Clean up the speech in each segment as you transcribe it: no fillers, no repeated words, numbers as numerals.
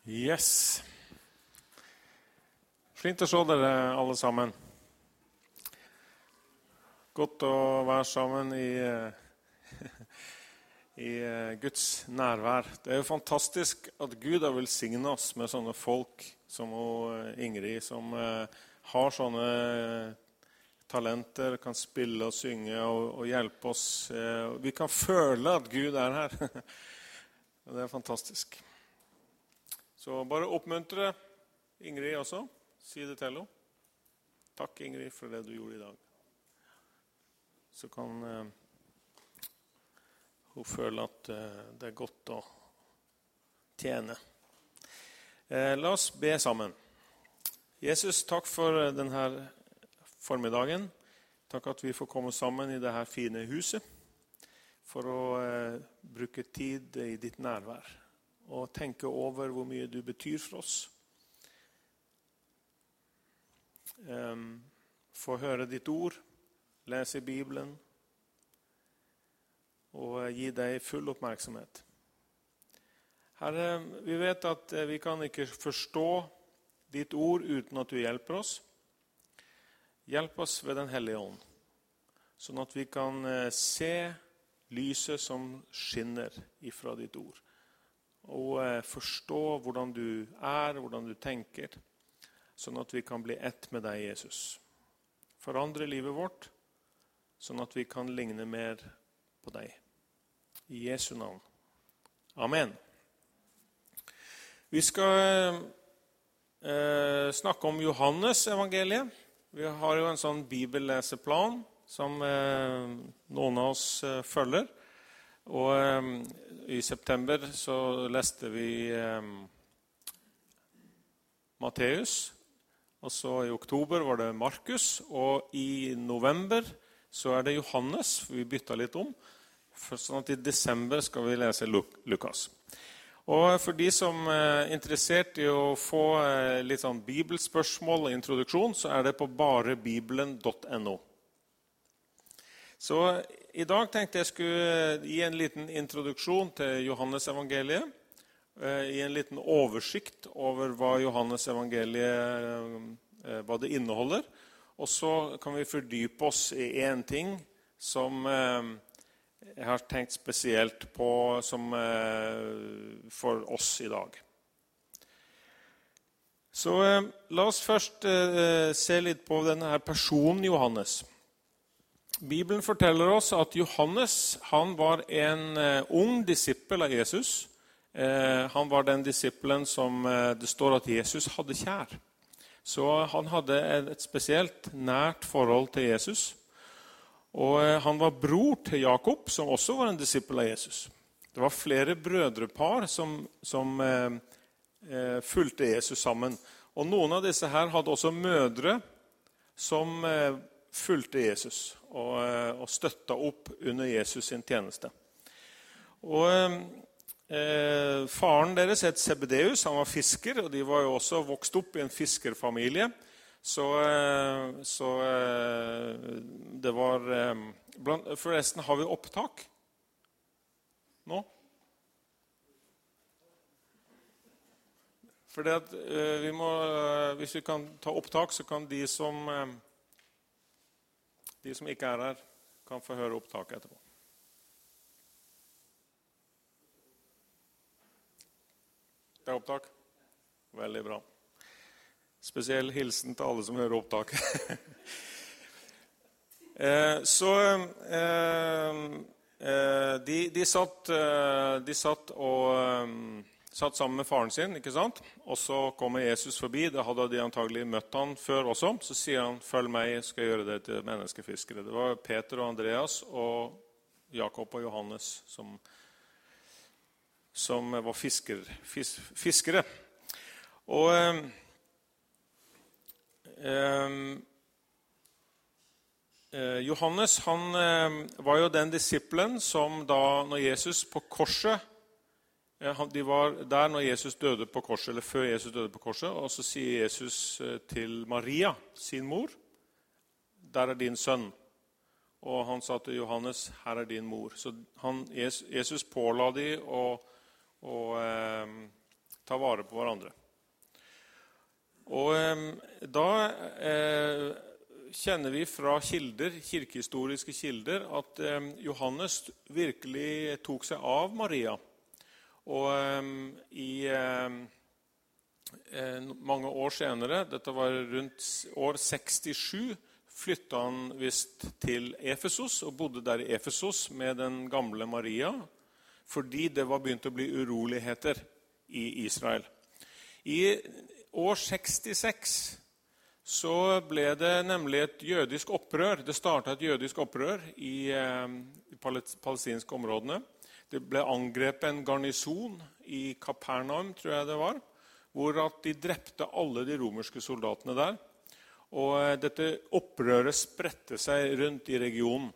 Yes. Fint å se dere alle sammen. Godt å være sammen i Guds nærvær. Det er jo fantastisk at Gud har velsignet oss med sånne folk som Ingrid, som har sånne talenter, kan spille og synge og hjelpe oss. Vi kan føle at Gud er her. Det er fantastisk. Så bare oppmuntre Ingrid også. Si det til henne. Takk, Ingrid, for det du gjorde i dag. Så kan hun føle at det er godt å tjene. La oss be sammen. Jesus, takk for denne formiddagen. Takk at vi får komme sammen i dette fine huset for å bruke tid i ditt nærvær og tenke over hvor mye du betyr for oss. Få høre ditt ord, lese Bibelen og gi deg full oppmerksomhet. Herre, vi vet at vi kan ikke forstå ditt ord uten at du hjelper oss. Hjelp oss ved den hellige ånd, sånn at vi kan se lyset som skinner ifra ditt ord. Og forstå hvordan du er, hvordan du tenker, sånn at vi kan bli ett med deg, Jesus. Forandre livet vårt, sånn at vi kan ligne mer på deg. I Jesu navn. Amen. Vi skal snakke om Johannes evangeliet. Vi har jo en sånn bibelleseplan som noen av oss følger. Og i september så leste vi Matteus, og så i oktober var det Markus, og i november så det Johannes, vi bytta litt om, sånn at i desember skal vi lese Lukas. Og for de som interessert i å få litt sånn bibelspørsmål og introduksjon, så det på barebibelen.no. Så i dag tenkte jeg skulle gi en liten introduksjon til Johannes evangeliet, gi en liten oversikt over hva Johannes evangeliet hva det inneholder, og så kan vi fordype oss i en ting som jeg har tenkt spesielt på som for oss i dag. Så la oss først se litt på denne her personen Johannes. Bibelen forteller oss at Johannes, han var en ung disippel av Jesus. Han var den disippelen som det står at Jesus hadde kjær. Så han hadde et spesielt nært forhold til Jesus. Og han var bror til Jakob, som også var en disippel av Jesus. Det var flere brødrepar som fulgte Jesus sammen. Og noen av disse her hadde også mødre som fulgte Jesus og støtta opp under Jesus sin tjeneste. Og faren deres het Zebedeus, han var fisker, og de var jo også vokst opp i en fiskerfamilie. Så det var forresten, har vi opptak nå? For det at vi må, hvis vi kan ta opptak, så kan de som ikke her, kan få høre opptaket etterpå. Det opptak? Veldig bra. Spesiell hilsen til alle som hører opptaket. De satt sammen med faren sin, ikke sant? Og så kommer Jesus forbi, da hadde de antagelig møtt han før også. Så sier han, følg meg, skal jeg gjøre det til menneskefiskere. Det var Peter og Andreas og Jakob og Johannes som var fiskere. Og Johannes, han var jo den disippelen som da, når Jesus på korset, de var der når Jesus døde på korset, eller før Jesus døde på korset, og så sier Jesus til Maria, sin mor, der din sønn. Og han sa til Johannes, her din mor. Så Jesus påla de å ta vare på hverandre. Og da kjenner vi fra kilder, kirkehistoriske kilder, at Johannes virkelig tok seg av Maria. Og i mange år senere, dette var rundt år 67, flyttet han vist til Efesos og bodde der i Efesos med den gamle Maria, fordi det var begynt å bli uroligheter i Israel. I år 66 så ble det nemlig et jødisk opprør. Det startet et jødisk opprør i de palestinske områdene. Det ble angrepet en garnison i Kapernaum, tror jeg det var, hvor at de drepte alle de romerske soldatene der. Og dette opprøret spredte seg rundt i regionen.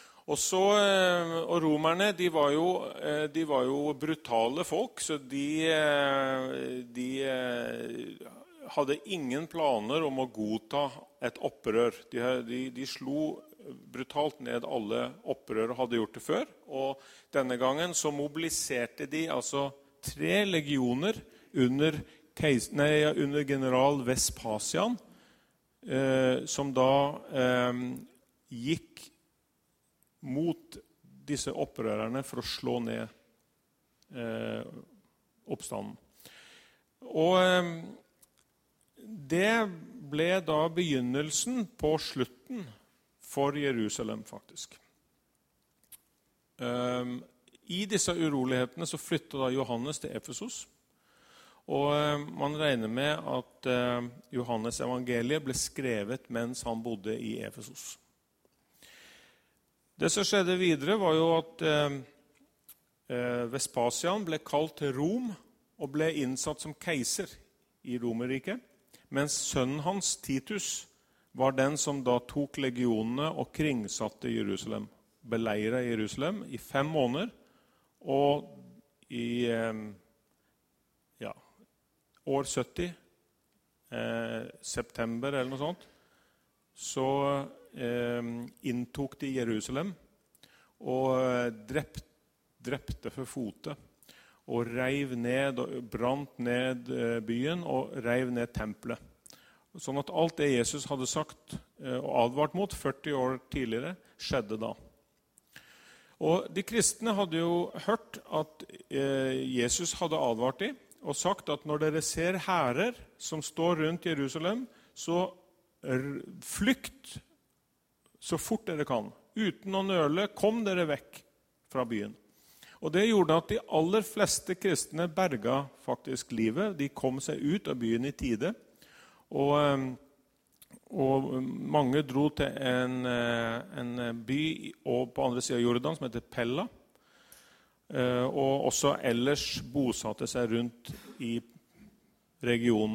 Og romerne, de var jo brutale folk, så de hadde ingen planer om å godta et opprør. De slo brutalt ned alle opprør og hadde gjort det før. Og denne gangen så mobiliserte de altså 3 legioner under general Vespasian, som da gikk mot disse opprørerne for å slå ned oppstanden. Og det ble da begynnelsen på slutten for Jerusalem, faktisk. I disse urolighetene så flyttet da Johannes til Efesos, og man regner med at Johannes evangeliet ble skrevet mens han bodde i Efesos. Det som skjedde videre var jo at Vespasian ble kalt til Rom og ble innsatt som keiser i Romerriket, mens sønnen hans, Titus, var den som da tok legionene og kringsatte Jerusalem, beleiret Jerusalem i 5 måneder, og i år 70, september eller noe sånt, så inntok de Jerusalem og drepte for fote og reiv ned og brant ned byen og reiv ned tempelet. Sånn at alt det Jesus hadde sagt og advart mot 40 år tidligere skjedde da. Og de kristne hadde jo hørt at Jesus hadde advart dem og sagt at når dere ser hærer som står rundt Jerusalem, så flykt så fort dere kan. Uten å nøle, kom dere vekk fra byen. Og det gjorde at de aller fleste kristne berga faktisk livet. De kom seg ut av byen i tide. Og mange dro til en by på andre siden av Jordan som heter Pella. Og også ellers bosatte seg rundt i regionen.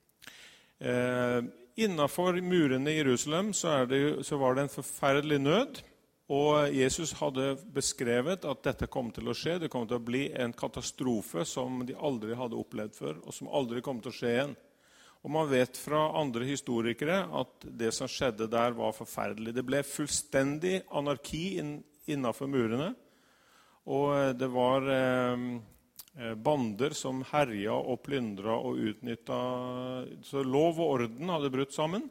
Innenfor murene i Jerusalem så var det en forferdelig nød, og Jesus hadde beskrevet at dette kom til å skje. Det kom til å bli en katastrofe som de aldri hadde opplevd før, og som aldri kom til å skje igjen. Og man vet fra andre historikere at det som skjedde der var forferdelig. Det ble fullstendig anarki innenfor murene, og det var bander som herja og plyndra og utnyttet. Så lov og orden hadde brutt sammen,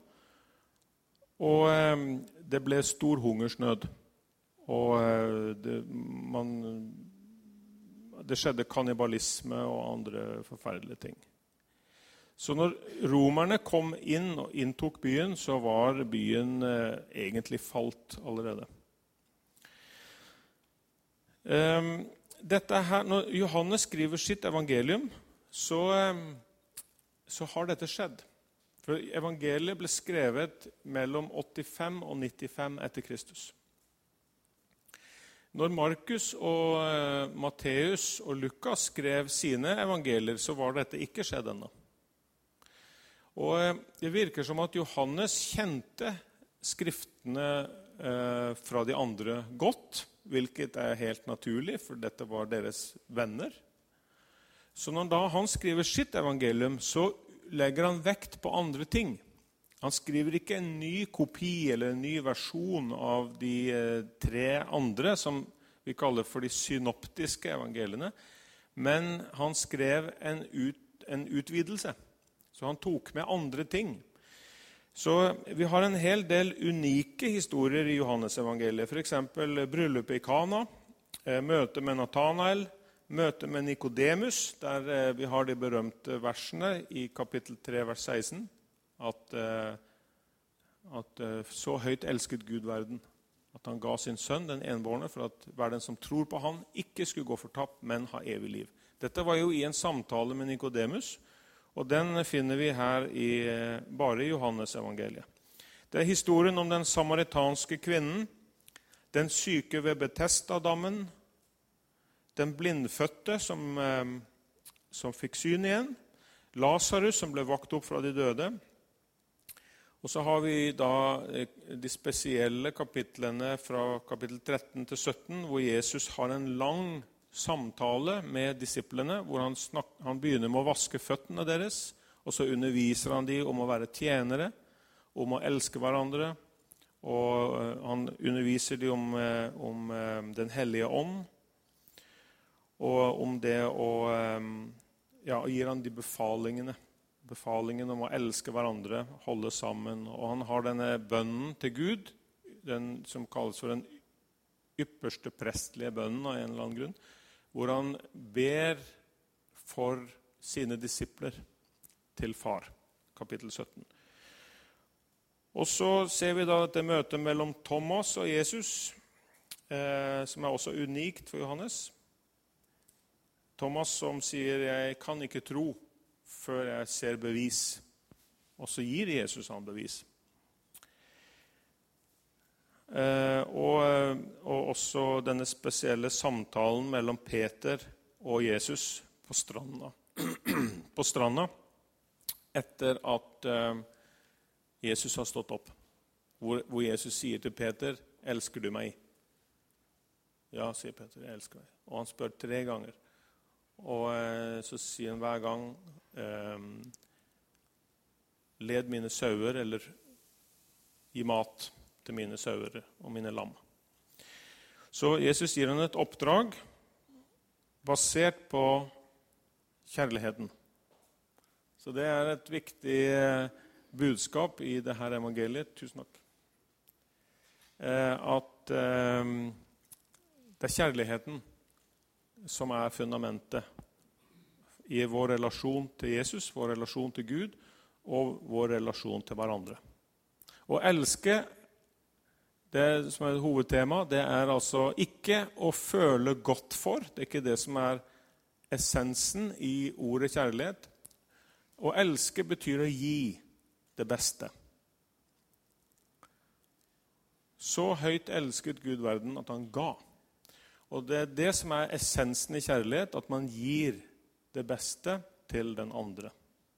og det ble stor hungersnød. Og det skjedde kannibalisme og andre forferdelige ting. Så når romerne kom inn og inntok byen, så var byen egentlig falt allerede. Dette her, når Johannes skriver sitt evangelium, så har dette skjedd. For evangeliet ble skrevet mellom 85 og 95 etter Kristus. Når Markus og Matteus og Lukas skrev sine evangelier, så var dette ikke skjedd ennå. Og det virker som at Johannes kjente skriftene fra de andre godt, hvilket er helt naturlig, for dette var deres venner. Så når da han skriver sitt evangelium, så legger han vekt på andre ting. Han skriver ikke en ny kopi eller en ny versjon av de 3 andre, som vi kaller for de synoptiske evangeliene, men han skrev en en utvidelse. Så han tok med andre ting. Så vi har en hel del unike historier i Johannes evangeliet. For eksempel bryllupet i Kana, møte med Nathanael, møte med Nikodemus, der vi har de berømte versene i kapittel 3, vers 16, at så høyt elsket Gud verden, at han ga sin sønn, den enbårne, for at hver den som tror på han ikke skulle gå fortapt, men ha evig liv. Dette var jo i en samtale med Nikodemus, og den finner vi her bare i Johannes evangeliet. Det historien om den samaritanske kvinnen, den syke ved Betesda-dammen, den blindfødte som fikk syn igjen, Lazarus som ble vakt opp fra de døde. Og så har vi da de spesielle kapitlene fra kapittel 13 til 17, hvor Jesus har en lang samtale med disiplene, hvor han begynner med å vaske føttene deres, og så underviser han de om å være tjenere, om å elske hverandre, og han underviser de om den hellige ånd, og om det å gir han de befalingen om å elske hverandre, holde sammen. Og han har denne bønnen til Gud, den som kalles for den ypperste prestlige bønnen av en eller annen grunn, hvor han ber for sine disipler til far, kapittel 17. Og så ser vi da dette møtet mellom Thomas og Jesus, som også unikt for Johannes. Thomas som sier, jeg kan ikke tro før jeg ser bevis. Og så gir Jesus han bevis. Og også denne spesielle samtalen mellom Peter og Jesus på stranda. På stranda, etter at Jesus har stått opp. Hvor Jesus sier til Peter, elsker du meg? Ja, sier Peter, jeg elsker deg. Og han spør 3 ganger. Og så sier han hver gang, led mine sauer, eller gi mat til mine sauer og mine lam. Så Jesus gir han et oppdrag basert på kjærligheten. Så det er et viktig budskap i dette evangeliet. Tusen takk. At det er kjærligheten som er fundamentet i vår relasjon til Jesus, vår relasjon til Gud og vår relasjon til hverandre. Å elske, det som er hovedtema, det er altså ikke å føle godt for. Det er ikke det som er essensen i ordet kjærlighet. Å elske betyr å gi det beste. Så høyt elsket Gud verden at han ga. Og det er det som er essensen i kjærlighet, at man gir det beste til den andre.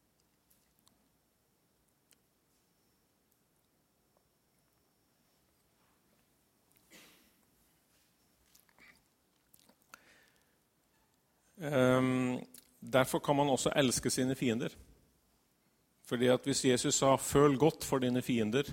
Derfor kan man også elske sine fiender. Fordi at hvis Jesus sa, føl godt for dine fiender,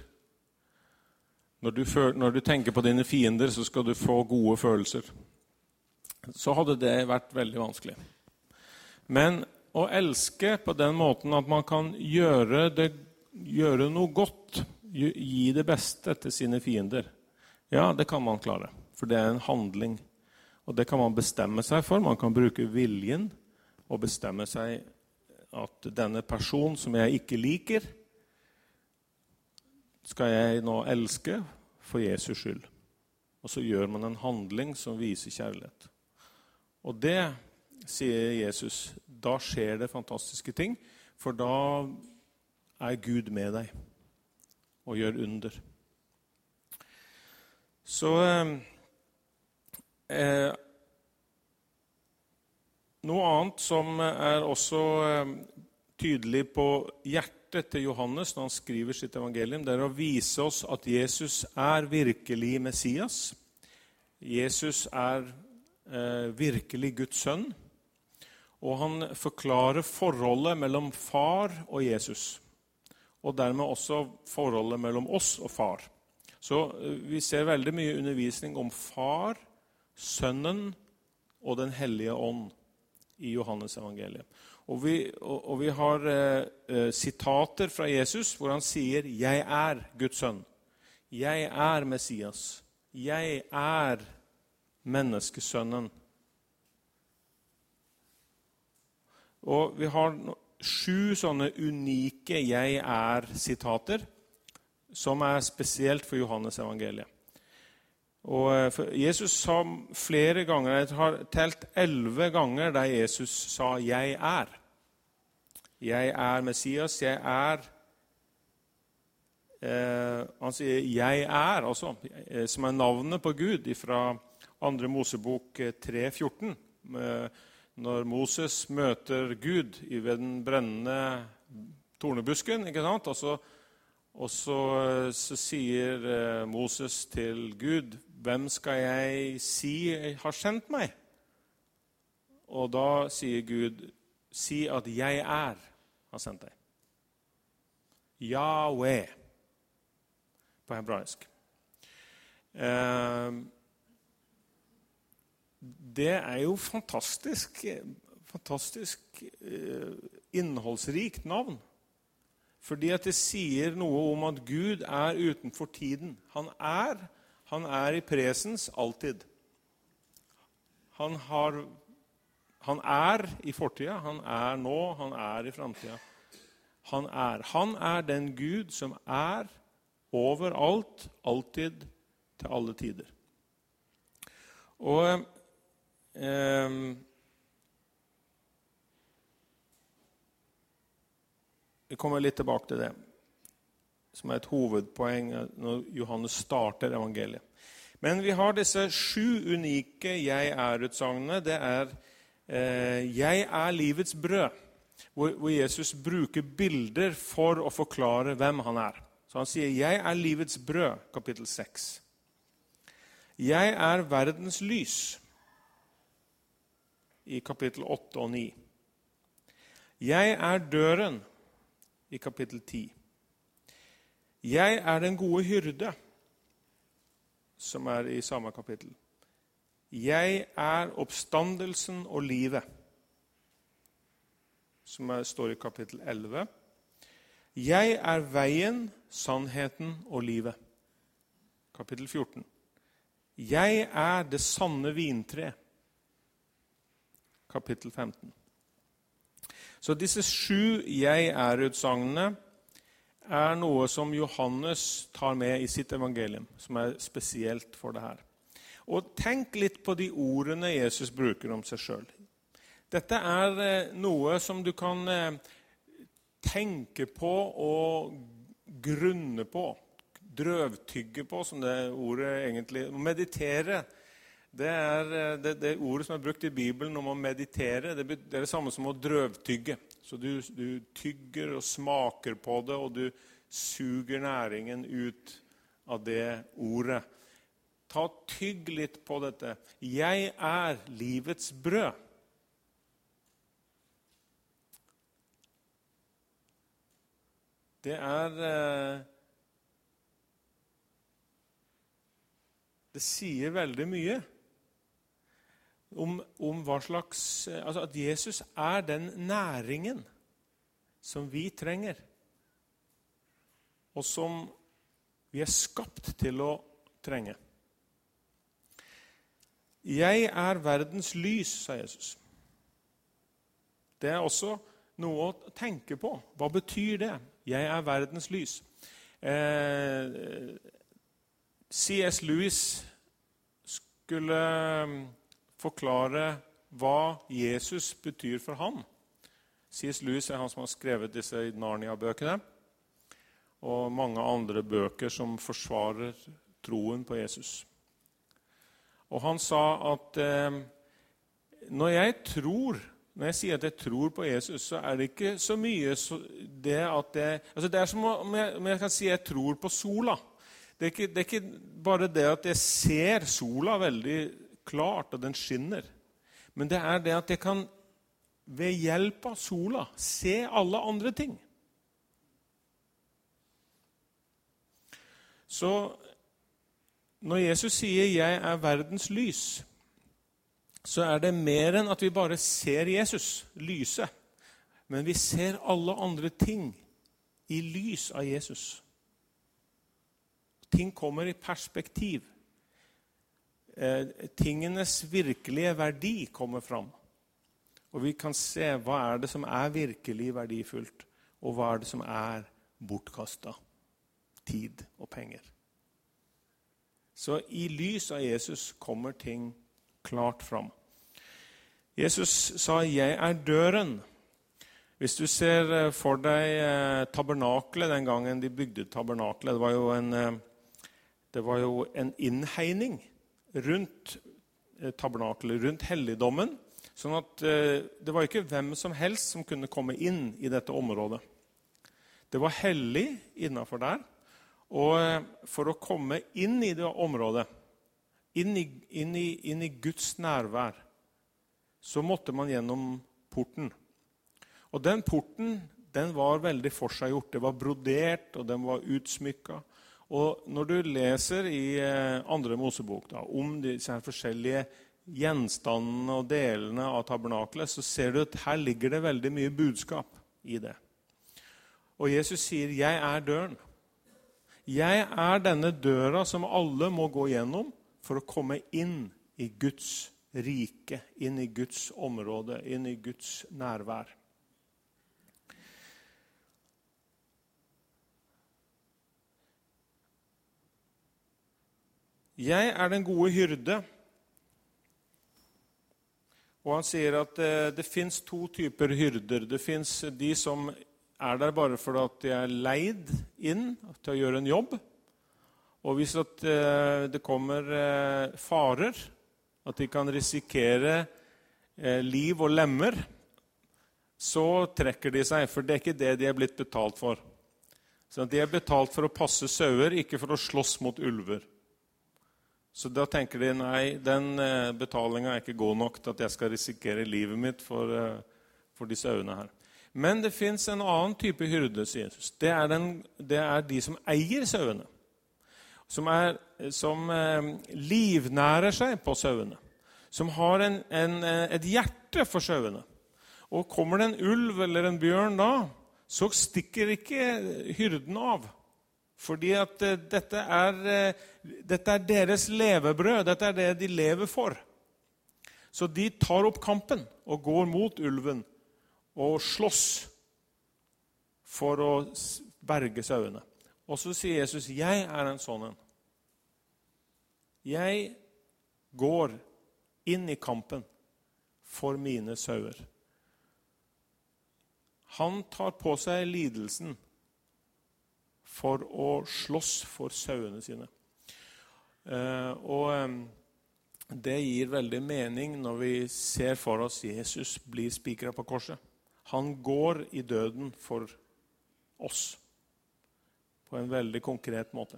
når du tenker på dine fiender, så skal du få gode følelser. Så hadde det vært veldig vanskelig. Men å elske på den måten at man kan gjøre noe godt, gi det beste til sine fiender, ja, det kan man klare. For det er en handling. Og det kan man bestemme seg for. Man kan bruke viljen og bestemme seg at denne personen som jeg ikke liker, skal jeg nå elske for Jesus skyld. Og så gjør man en handling som viser kjærlighet. Og det, sier Jesus, da skjer det fantastiske ting, for da er Gud med deg og gjør under. Så noe annet som er også tydelig på hjertet til Johannes når han skriver sitt evangelium, det er å vise oss at Jesus er virkelig Messias. Jesus er virkelig Guds sønn, og han forklarer forholdet mellom far og Jesus, og dermed også forholdet mellom oss og far. Så vi ser veldig mye undervisning om far, sønnen og den hellige ånd i Johannes evangeliet. Og vi har sitater fra Jesus hvor han sier, «Jeg er Guds sønn. Jeg er Messias. Jeg er menneskesønnen.» Og vi har 7 sånne unike «jeg er»-sitater som er spesielt for Johannes evangeliet. Og Jesus sa flere ganger, jeg har telt 11 ganger der Jesus sa «jeg er». Jeg er Messias, jeg er. Han sier «jeg er», altså, som er navnet på Gud fra 2. Mosebok 3,14. Når Moses møter Gud ved den brennende tornebusken, ikke sant? Og så sier Moses til Gud, «Hvem skal jeg si har sendt meg?» Og da sier Gud, «Si at jeg er har sendt deg.» Yahweh på hebraisk. Det er jo fantastisk innholdsrikt navn. Fordi at det sier noe om at Gud er utenfor tiden. Han er i presens alltid. Han er i fortida, han er nå, han er i fremtida. Han er den Gud som er overalt, alltid, til alle tider. Og vi kommer litt tilbake til det, som er et hovedpoeng når Johannes starter evangeliet. Men vi har disse 7 unike «jeg er»-utsagnene. Det er «jeg er livets brød», hvor Jesus bruker bilder for å forklare hvem han er. Så han sier «jeg er livets brød», kapittel 6. «Jeg er verdens lys», i kapittel 8 og 9. «Jeg er døren», i kapittel 10. «Jeg er den gode hyrde», som er i samme kapittel. «Jeg er oppstandelsen og livet», som står i kapittel 11. «Jeg er veien, sannheten og livet», kapittel 14. «Jeg er det sanne vintre», kapittel 15. Så disse 7 «jeg er»-utsagnene er noe som Johannes tar med i sitt evangelium, som er spesielt for det her. Og tenk litt på de ordene Jesus bruker om seg selv. Dette er noe som du kan tenke på og grunne på, drøvtygge på, som det ordet egentlig, meditere. Det er det ordet som er brukt i Bibelen om å meditere. Det er det samme som å drøvtygge. Så du tygger og smaker på det, og du suger næringen ut av det ordet. Tygg litt på dette. Jeg er livets brød. Det sier veldig mye om hva slags, altså at Jesus er den næringen som vi trenger, og som vi er skapt til å trenge. Jeg er verdens lys, sa Jesus. Det er også noe å tenke på. Hva betyr det? Jeg er verdens lys. C.S. Lewis skulle forklare hva Jesus betyr for ham. C.S. Lewis er han som har skrevet disse Narnia-bøkene, og mange andre bøker som forsvarer troen på Jesus. Og han sa at når jeg sier at jeg tror på Jesus, så er det ikke så mye det at det er som om jeg kan si at jeg tror på sola. Det er ikke bare det at jeg ser sola veldig klart, og den skinner. Men det er det at jeg kan ved hjelp av sola se alle andre ting. Så når Jesus sier 'jeg er verdens lys', så er det mer enn at vi bare ser Jesus lyse. Men vi ser alle andre ting i lys av Jesus. Ting kommer i perspektiv. Tingenes virkelige verdi kommer fram. Og vi kan se hva er det som er virkelig verdifullt, og hva er det som er bortkastet. Tid og penger. Så i lys av Jesus kommer ting klart fram. Jesus sa, jeg er døren. Hvis du ser for deg tabernaklet den gangen de bygde tabernaklet, det var jo en innhegning rundt tabernaklet, rundt helligdommen, sånn at det var ikke hvem som helst som kunne komme inn i dette området. Det var hellig innenfor der, og for å komme inn i det området, inn i Guds nærvær, så måtte man gjennom porten. Og den porten, den var veldig forseggjort. Det var brodert, og den var utsmykket. Og når du leser i andre Mosebok da, om disse her forskjellige gjenstandene og delene av tabernaklet, så ser du at her ligger det veldig mye budskap i det. Og Jesus sier, jeg er døren. Jeg er denne døra som alle må gå gjennom for å komme inn i Guds rike, inn i Guds område, inn i Guds nærvær. Jeg er den gode hyrde. Og han sier at det finnes to typer hyrder. Det finnes de som er der bare for at de er leid inn til å gjøre en jobb. Og hvis at det kommer farer, at de kan risikere liv og lemmer, så trekker de seg, for det er ikke det de er blitt betalt for. Så de er betalt for å passe sauer, ikke for å slåss mot ulver. Så da tenker de, nei, den betalingen er ikke god nok til at jeg skal risikere livet mitt for de sauene her. Men det finnes en annen type hyrde, sier Jesus. Det er de som eier sauene. Som livnærer seg på sauene. Som har et hjerte for sauene. Og kommer det en ulv eller en bjørn da, så stikker ikke hyrden av. Fordi at dette er deres levebrød, dette er det de lever for. Så de tar opp kampen og går mot ulven og slåss for å berge sauene. Og så sier Jesus, jeg er en sånn en. Jeg går inn i kampen for mine sauer. Han tar på seg lidelsen for å slåss for sauene sine. Og det gir veldig mening når vi ser for oss Jesus bli spikret på korset. Han går i døden for oss på en veldig konkret måte.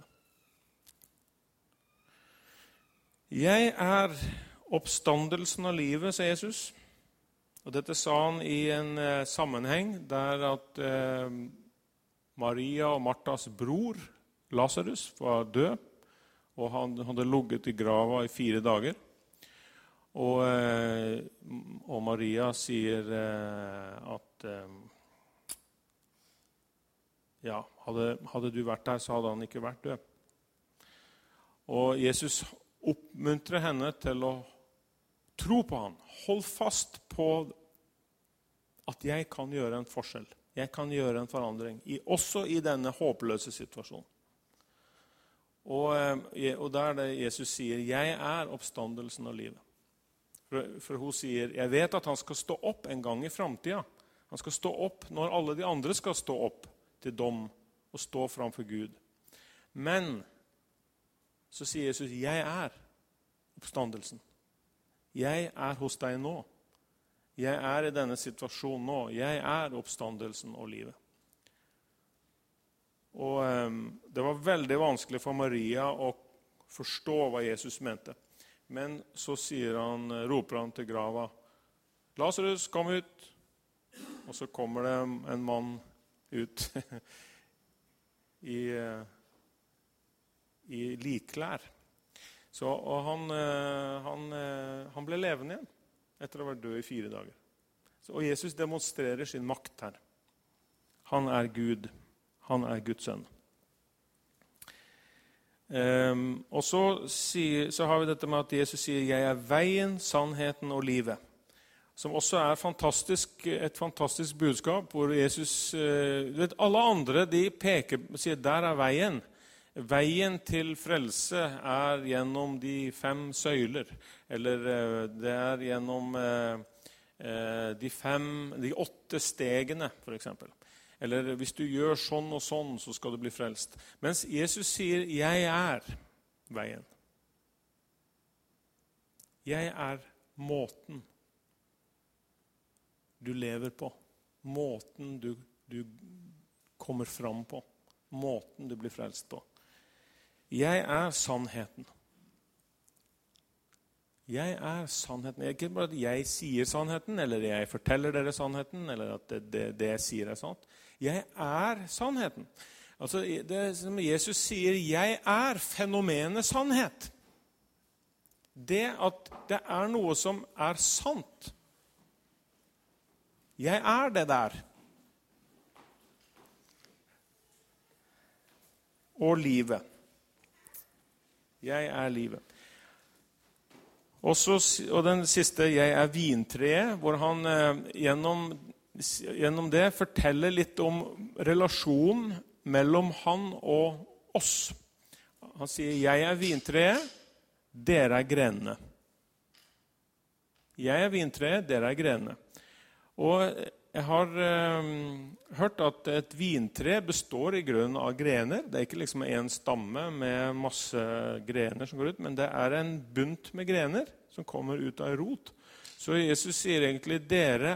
Jeg er oppstandelsen av livet, sier Jesus. Og dette sa han i en sammenheng der at Maria og Martas bror, Lazarus, var død, og han hadde ligget i grava i 4 dager. Og Maria sier at ja, hadde du vært der, så hadde han ikke vært død. Og Jesus oppmuntrer henne til å tro på han. Hold fast på at jeg kan gjøre en forskjell. Jeg kan gjøre en forandring, også i denne håpløse situasjonen. Og der er det Jesus sier, jeg er oppstandelsen av livet. For hun sier, jeg vet at han skal stå opp en gang i fremtiden. Han skal stå opp når alle de andre skal stå opp til dom og stå framfor Gud. Men så sier Jesus, jeg er oppstandelsen. Jeg er hos deg nå. Jeg er i denne situasjonen nå. Jeg er oppstandelsen og livet. Og det var veldig vanskelig for Maria å forstå hva Jesus mente. Men så roper han til grava, Lazarus, kom ut. Og så kommer det en mann ut i likklær. Og han ble levende igjen etter å ha vært død i 4 dager. Og Jesus demonstrerer sin makt her. Han Gud. Han Guds sønn. Og så har vi dette med at Jesus sier, jeg veien, sannheten og livet. Som også et fantastisk budskap, hvor Jesus, alle andre, de sier, der veien. Veien til frelse gjennom de 5 søyler, eller det gjennom de 8 stegene, for eksempel. Eller hvis du gjør sånn og sånn, så skal du bli frelst. Mens Jesus sier, jeg veien. Jeg måten du lever på. Måten du kommer fram på. Måten du blir frelst på. Jeg sannheten. Jeg sannheten. Ikke bare at jeg sier sannheten, eller jeg forteller dere sannheten, eller at det jeg sier sant. Jeg sannheten. Altså, det som Jesus sier, jeg fenomenet sannhet. Det at det noe som sant. Jeg det der. Og livet. Jeg livet. Og den siste, jeg vintreet, hvor han gjennom det forteller litt om relasjonen mellom han og oss. Han sier, jeg vintreet, dere grenene. Jeg vintreet, dere grenene. Og jeg har hørt at et vintre består i grunnen av grener. Det ikke liksom en stamme med masse grener som går ut, men det en bunt med grener som kommer ut av rot. Så Jesus sier egentlig, dere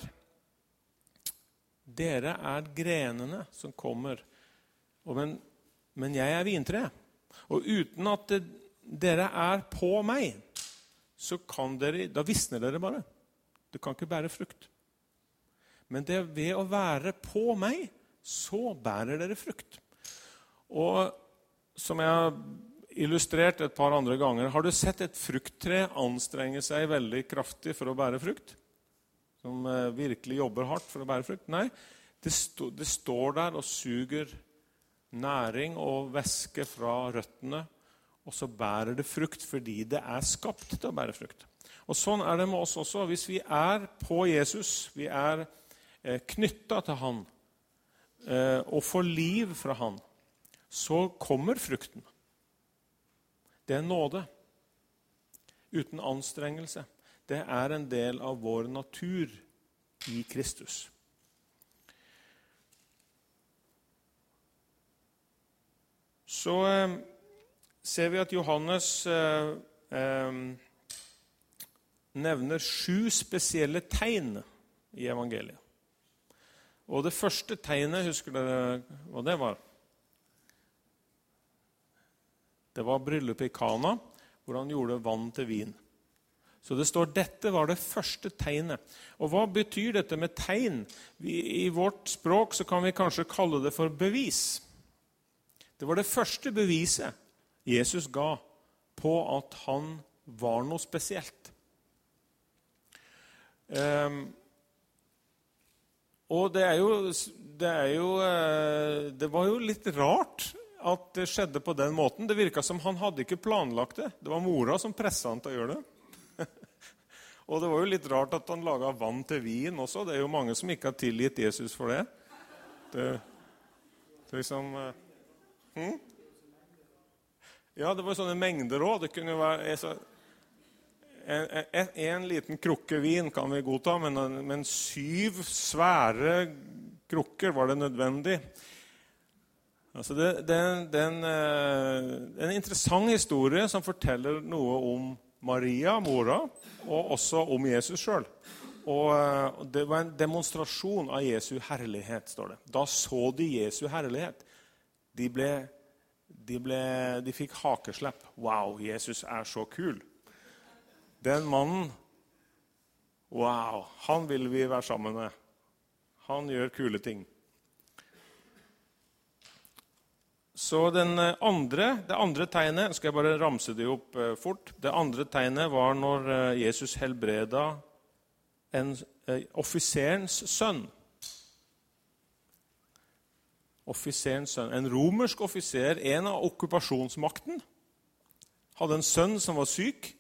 grenene som kommer. Men jeg vintre. Og uten at dere på meg, så da visner dere bare. Du kan ikke bære frukt. Men det ved å være på meg, så bærer dere frukt. Og som jeg har illustrert et par andre ganger, har du sett et frukttre anstrenge seg veldig kraftig for å bære frukt? Som virkelig jobber hardt for å bære frukt? Nei, det står der og suger næring og væske fra røttene, og så bærer det frukt fordi det skapt til å bære frukt. Og sånn det med oss også. Hvis vi på Jesus, vi knyttet til han, og får liv fra han, så kommer frukten. Det nåde. Uten anstrengelse. Det en del av vår natur i Kristus. Så ser vi at Johannes nevner 7 spesielle tegn i evangeliet. Og det første tegnet, husker dere hva det var? Det var bryllupet i Kana, hvor han gjorde vann til vin. Så det står, dette var det første tegnet. Og hva betyr dette med tegn? I vårt språk så kan vi kanskje kalle det for bevis. Det var det første beviset Jesus ga på at han var noe spesielt. Og det var jo litt rart at det skjedde på den måten. Det virket som han hadde ikke planlagt det. Det var mora som presset han til å gjøre det. Og det var jo litt rart at han laget vann til vin også. Det jo mange som ikke har tilgitt Jesus for det. Det liksom... Ja, det var sånne mengder også. Det kunne jo være... En liten krukke vin kan vi godta, men 7 svære krukker var det nødvendig. Altså det en interessant historie som forteller noe om Maria, mora, og også om Jesus selv. Og det var en demonstrasjon av Jesu herlighet, står det. Da så de Jesu herlighet. De fikk hakeslepp. Wow, Jesus så kul. Den mannen, wow, han vil vi være sammen med. Han gjør kule ting. Så det andre tegnet, skal jeg bare ramse det opp fort. Det andre tegnet var når Jesus helbreda offiserens sønn. Offiserens sønn. En romersk offiser, en av okkupasjonsmakten, hadde en sønn som var syk.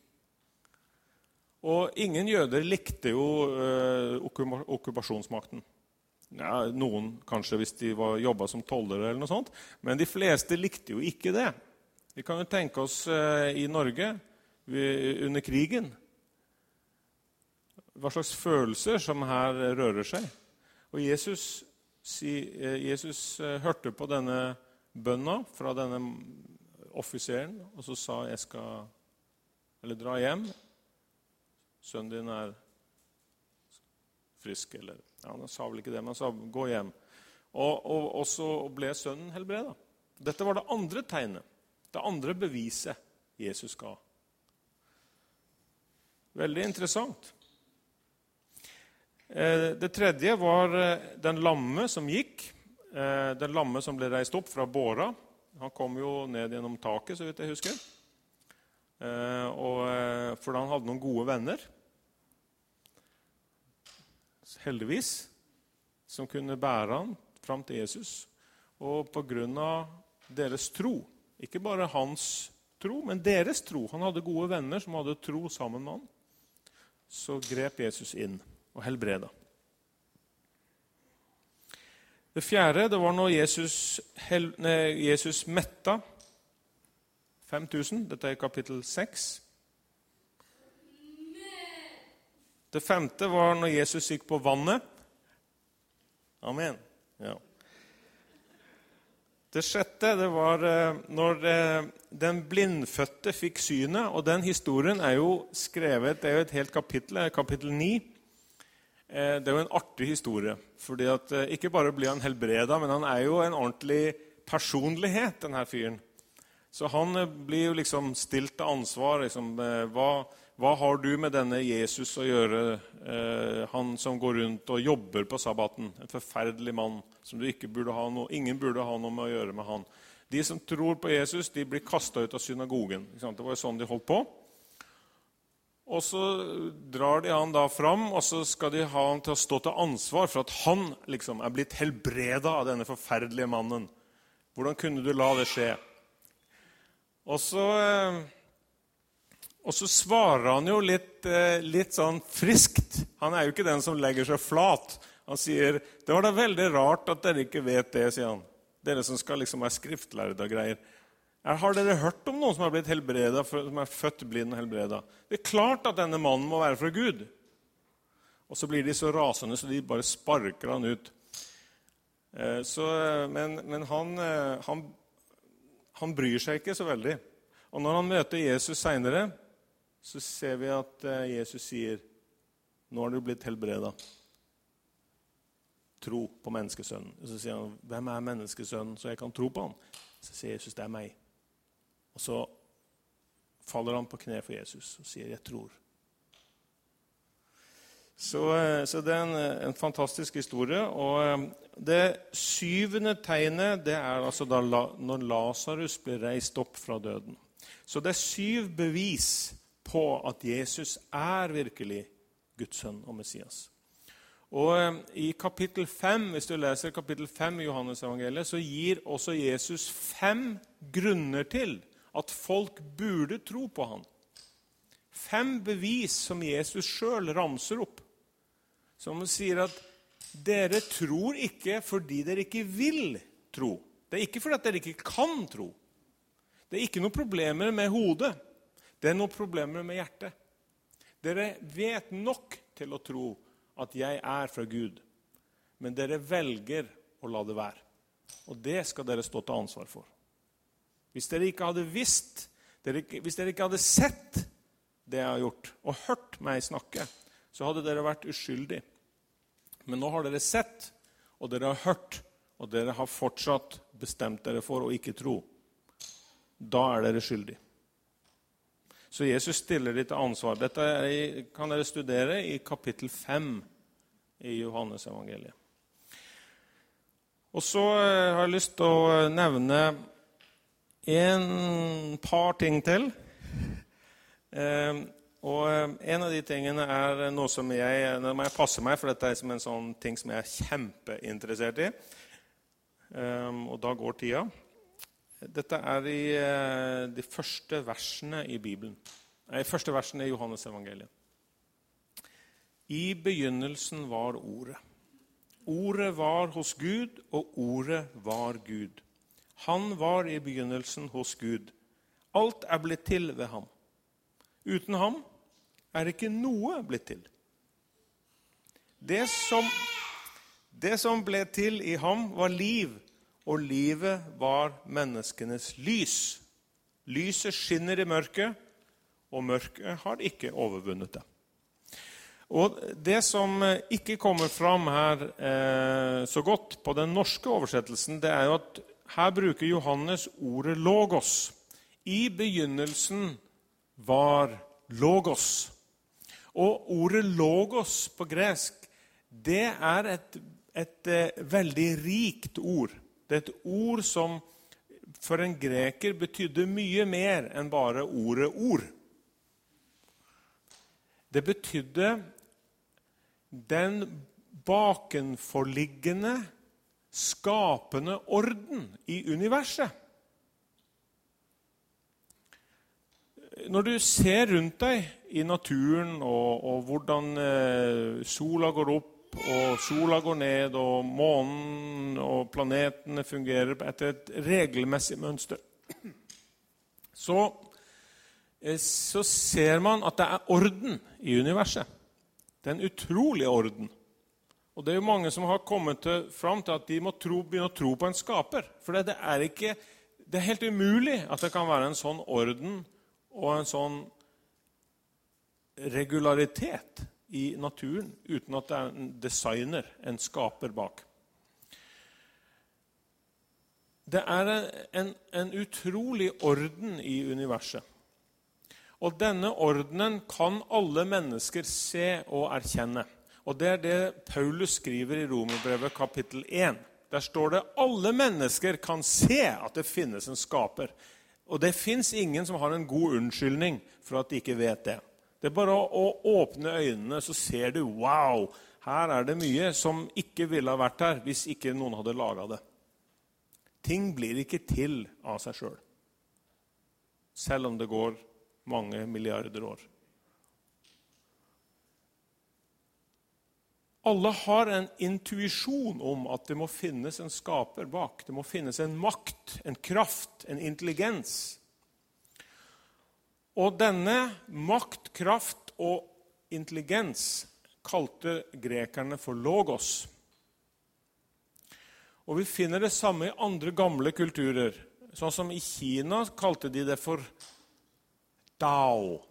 Og ingen jøder likte jo okkupasjonsmakten. Ja, noen kanskje hvis de jobbet som tollere eller noe sånt, men de fleste likte jo ikke det. Vi kan jo tenke oss i Norge under krigen. Hva slags følelser som her rører seg. Og Jesus hørte på denne bønna fra denne offiseren, og så sa jeg skal dra hjem. Sønnen din frisk, eller ja, han sa vel ikke det, men han sa gå hjem. Og så ble sønnen helbredet. Dette var det andre tegnet, det andre beviset Jesus ga. Veldig interessant. Det tredje var den lamme som gikk, den lamme som ble reist opp fra båra. Han kom jo ned gjennom taket, så vidt jeg husker. For han hadde noen gode venner, heldigvis, som kunne bære han fram til Jesus. Og på grunn av deres tro, ikke bare hans tro, men deres tro, han hadde gode venner som hadde tro sammen med han, så grep Jesus inn og helbreda. Det fjerde, det var når Jesus metta 5000, dette er kapittel 6. Det femte var når Jesus gikk på vannet. Amen. Ja. Det sjette, det var når den blindfødte fikk synet, og den historien er jo skrevet, det er jo et helt kapittel 9. Det er jo en artig historie, fordi at ikke bare blir han helbredet, men han er jo en ordentlig personlighet, denne fyren. Så han blir jo liksom stilt til ansvar, liksom, hva har du med denne Jesus å gjøre, han som går rundt og jobber på sabbaten, en forferdelig mann, som ingen burde ha noe med å gjøre med han. De som tror på Jesus, de blir kastet ut av synagogen. Det var jo sånn de holdt på. Og så drar de han da fram, og så skal de ha han til å stå til ansvar for at han liksom er blitt helbredet av denne forferdelige mannen. Hvordan kunne du la det skje? Og så svarer han jo litt sånn friskt. Han er jo ikke den som legger seg flat. Han sier, det var da veldig rart at dere ikke vet det, sier han. Dere som skal liksom være skriftlærde og greier. Har dere hørt om noen som har blitt helbredet, som er født blind og helbredet? Det er klart at denne mannen må være fra Gud. Og så blir de så rasende, så de bare sparker han ut. Men han bryr seg ikke så veldig. Og når han møter Jesus senere, så ser vi at Jesus sier, nå har du blitt helbredet. Tro på menneskesønnen. Så sier han, hvem er menneskesønnen, så jeg kan tro på han? Så sier Jesus, det er meg. Og så faller han på kne for Jesus og sier, jeg tror. Så det er en fantastisk historie. Og det syvende tegnet, det er altså da når Lazarus blir reist opp fra døden. Så det er 7 bevis på at Jesus er virkelig Guds sønn og Messias. Og i kapittel 5, hvis du leser kapittel 5 i Johannes evangeliet, så gir også Jesus 5 grunner til at folk burde tro på han. 5 bevis som Jesus selv ramser opp. Som sier at dere tror ikke fordi dere ikke vil tro. Det er ikke fordi at dere ikke kan tro. Det er ikke noen problemer med hodet. Det er noen problemer med hjertet. Dere vet nok til å tro at jeg er fra Gud, men dere velger å la det være. Og det skal dere stå til ansvar for. Hvis dere ikke hadde visst, hvis dere ikke hadde sett det jeg har gjort, og hørt meg snakke, så hadde dere vært uskyldige. Men nå har dere sett, og dere har hørt, og dere har fortsatt bestemt dere for å ikke tro. Da er dere skyldige. Så Jesus stiller de til ansvar. Dette kan dere studere i kapittel 5 i Johannes evangeliet. Og så har jeg lyst til å nevne en par ting til. Og en av de tingene noe som nå må jeg passe meg, for dette som en sånn ting som jeg kjempeinteressert i. Og da går tida. Dette i de første versene i Bibelen. De første versene i Johannes evangeliet. I begynnelsen var ordet. Ordet var hos Gud, og ordet var Gud. Han var i begynnelsen hos Gud. Alt blitt til ved ham. Uten ham ikke noe blitt til. Det som ble til i ham var liv, og livet var menneskenes lys. Lyset skinner i mørket, og mørket har ikke overvunnet det. Og det som ikke kommer fram her så godt på den norske oversettelsen, det jo at her bruker Johannes ordet logos. I begynnelsen var logos. Og ordet logos på gresk, det et veldig rikt ord. Det et ord som for en greker betydde mye mer enn bare ordet ord. Det betydde den bakenforliggende, skapende orden i universet. Når du ser rundt deg i naturen, og hvordan sola går opp, og sola går ned, og månen og planetene fungerer etter et regelmessig mønster, så ser man at det orden i universet. Det en utrolig orden. Og det jo mange som har kommet fram til at de må begynne å tro på en skaper. For det helt umulig at det kan være en sånn orden og en sånn regularitet i naturen uten at det en designer, en skaper bak. Det en utrolig orden i universet. Og denne ordenen kan alle mennesker se og erkjenne. Og det det Paulus skriver i Romerbrevet kapittel 1. Der står det, alle mennesker kan se at det finnes en skaper. Og det finnes ingen som har en god unnskyldning for at de ikke vet det. Det bare å åpne øynene, så ser du, wow, her det mye som ikke ville ha vært her hvis ikke noen hadde laget det. Ting blir ikke til av seg selv. Selv om det går mange milliarder år. Alle har en intuisjon om at det må finnes en skaper bak. Det må finnes en makt, en kraft, en intelligens. Og denne makt, kraft og intelligens kalte grekerne for logos. Og vi finner det samme i andre gamle kulturer. Sånn som i Kina kalte de det for Dao.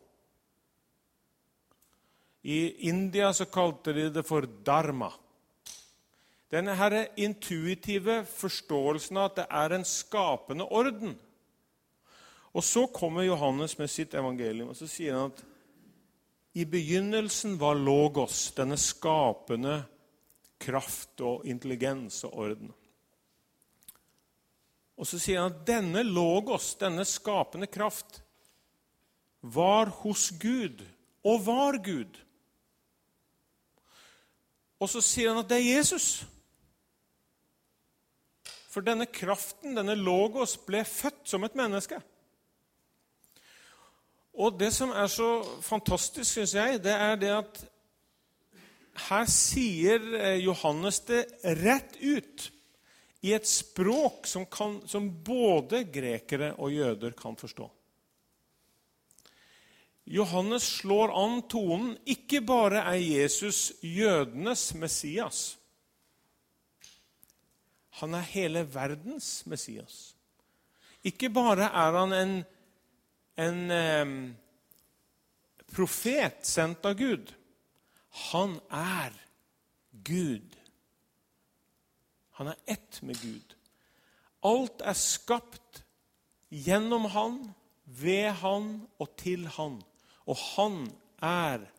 I India så kalte de det for Dharma. Denne her intuitive forståelsen av at det en skapende orden. Og så kommer Johannes med sitt evangelium, og så sier han at i begynnelsen var logos, denne skapende kraft og intelligens og orden. Og så sier han at denne logos, denne skapende kraft, var hos Gud og var Gud. Og så sier han at det Jesus. For denne kraften, denne logos, ble født som et menneske. Og det som så fantastisk, synes jeg, det det at her sier Johannes det rett ut i et språk som både grekere og jøder kan forstå. Johannes slår an tonen, ikke bare Jesus jødenes Messias. Han hele verdens Messias. Ikke bare han en profet sendt av Gud. Han Gud. Han ett med Gud. Alt skapt gjennom han, ved han og til han. Og han